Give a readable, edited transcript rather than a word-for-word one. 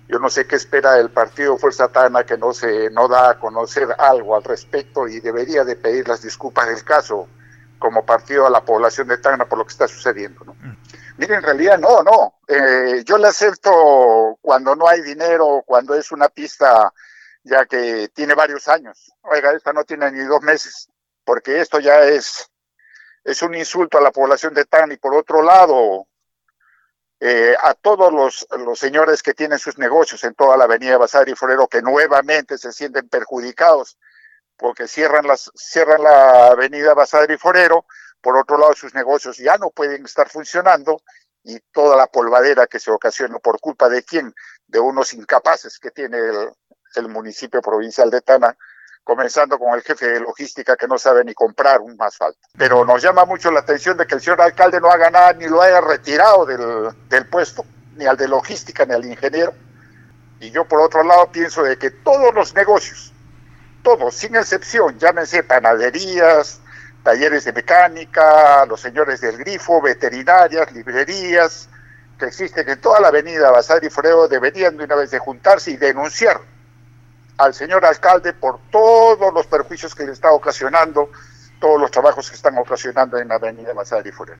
Yo no sé qué espera el partido Fuerza Tacna, que no da a conocer algo al respecto y debería de pedir las disculpas del caso como partido a la población de Tacna por lo que está sucediendo, ¿no? Mire, en realidad no. Yo le acepto cuando no hay dinero, cuando es una pista ya que tiene varios años. Oiga, esta no tiene ni 2 meses, porque esto ya es un insulto a la población de Tacna. Y por otro lado, a todos los señores que tienen sus negocios en toda la avenida Basadre y Forero, que nuevamente se sienten perjudicados porque cierran la avenida Basadre y Forero. Por otro lado, sus negocios ya no pueden estar funcionando, y toda la polvadera que se ocasiona por culpa de quién, de unos incapaces que tiene el municipio provincial de Tacna, comenzando con el jefe de logística que no sabe ni comprar un asfalto. Pero nos llama mucho la atención de que el señor alcalde no haga nada, ni lo haya retirado del puesto, ni al de logística, ni al ingeniero. Y yo por otro lado pienso de que todos los negocios, todos, sin excepción, llámense panaderías, talleres de mecánica, los señores del Grifo, veterinarias, librerías, que existen en toda la avenida Basadre y Forero, deberían de una vez de juntarse y denunciar al señor alcalde por todos los perjuicios que le está ocasionando, todos los trabajos que están ocasionando en la avenida Basadre y Forero.